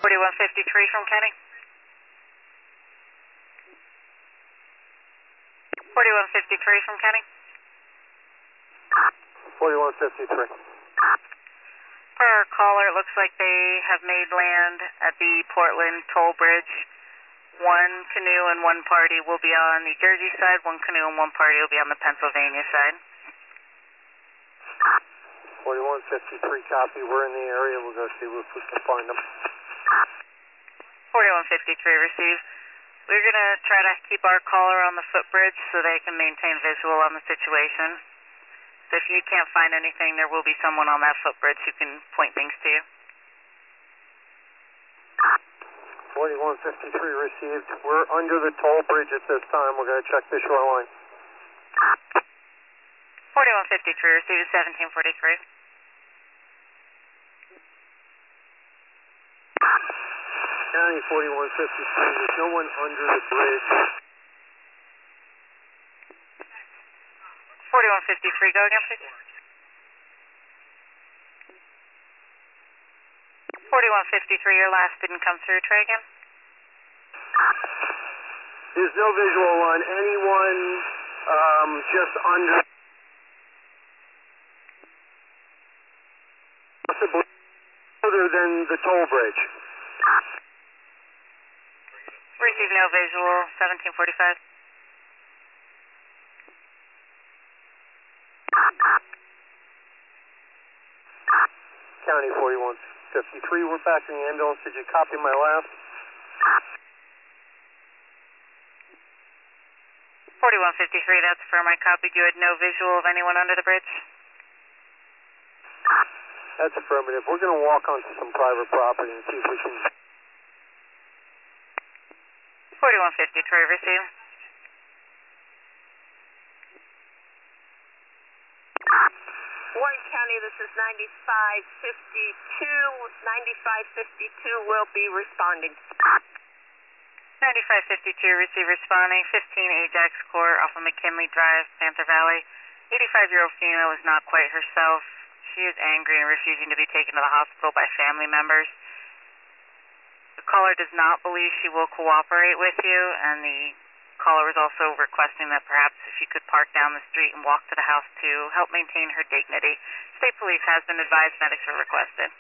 4153 from Kenny. 4153 from Kenny. 4153. Per our caller, it looks like they have made land at the Portland toll bridge. One canoe and one party will be on the Jersey side, one canoe and one party will be on the Pennsylvania side. 4153 copy, we're in the area, we'll go see if we can find them. 4153 received. We're going to try to keep our caller on the footbridge so they can maintain visual on the situation. So if you can't find anything, there will be someone on that footbridge who can point things to you. 4153 received. We're under the toll bridge at this time. We're going to check the shoreline. 4153 received 1743. County 4153, there's no one under the bridge. 4153, go again, please. 4153, your last didn't come through. Try again. There's no visual on anyone just under, possibly further than the toll bridge. Receive no visual, 1745. County 4153, we're back in the ambulance. Did you copy my last? 4153, that's for my copy. You had no visual of anyone under the bridge? That's affirmative. We're going to walk onto some private property and see if we can... 4153, receive. Warren County, this is 9552. 9552 will be responding. 9552, receive responding. 15 Ajax Court off of McKinley Drive, Panther Valley. 85-year-old female is not quite herself. She is angry and refusing to be taken to the hospital by family members. The caller does not believe she will cooperate with you, and the caller was also requesting that perhaps if you could park down the street and walk to the house to help maintain her dignity. State Police has been advised, medics are requested.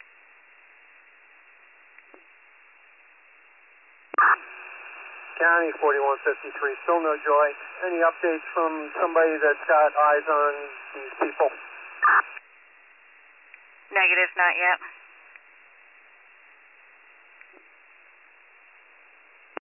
County 4153, still no joy. Any updates from somebody that's got eyes on these people? Negative, not yet.